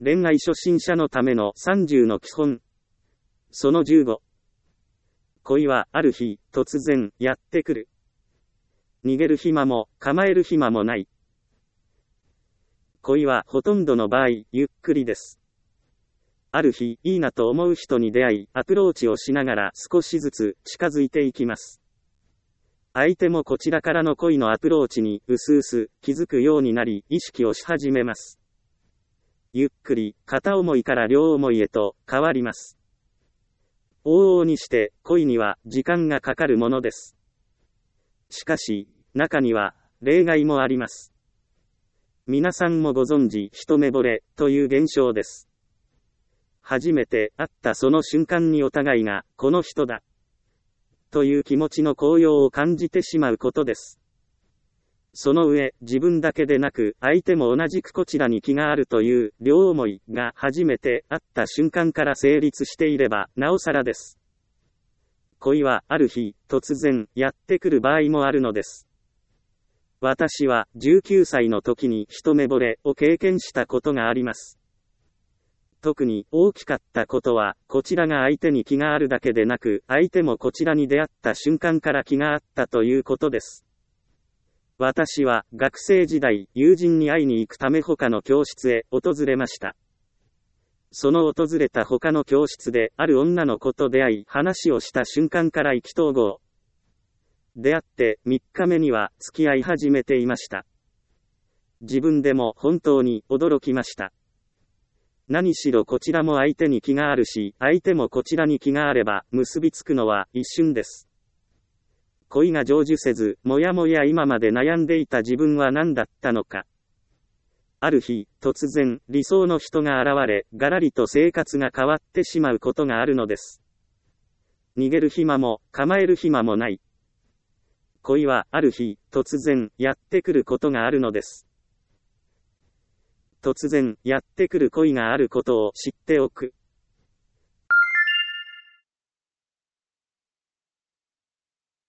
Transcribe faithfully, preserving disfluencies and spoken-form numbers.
恋愛初心者のためのさんじゅうの基本。そのじゅうご。恋はある日、突然、やってくる。逃げる暇も、構える暇もない。恋はほとんどの場合、ゆっくりです。ある日、いいなと思う人に出会い、アプローチをしながら少しずつ近づいていきます。相手もこちらからの恋のアプローチに、うすうす気づくようになり、意識をし始めます。ゆっくり、片思いから両思いへと変わります。往々にして恋には時間がかかるものです。しかし、中には例外もあります。皆さんもご存知、一目惚れという現象です。初めて会ったその瞬間にお互いがこの人だという気持ちの高揚を感じてしまうことです。その上、自分だけでなく相手も同じくこちらに気があるという両思いが初めて会った瞬間から成立していればなおさらです。恋はある日突然やってくる場合もあるのです。私はじゅうきゅうさいの時に一目惚れを経験したことがあります。特に大きかったことは、こちらが相手に気があるだけでなく、相手もこちらに出会った瞬間から気があったということです。私は学生時代、友人に会いに行くため他の教室へ訪れました。その訪れた他の教室である女の子と出会い、話をした瞬間から意気投合。出会ってみっかめには付き合い始めていました。自分でも本当に驚きました。何しろこちらも相手に気があるし、相手もこちらに気があれば結びつくのは一瞬です。恋が成就せず、もやもや今まで悩んでいた自分は何だったのか。ある日、突然、理想の人が現れ、がらりと生活が変わってしまうことがあるのです。逃げる暇も、構える暇もない。恋は、ある日、突然、やってくることがあるのです。突然、やってくる恋があることを知っておく。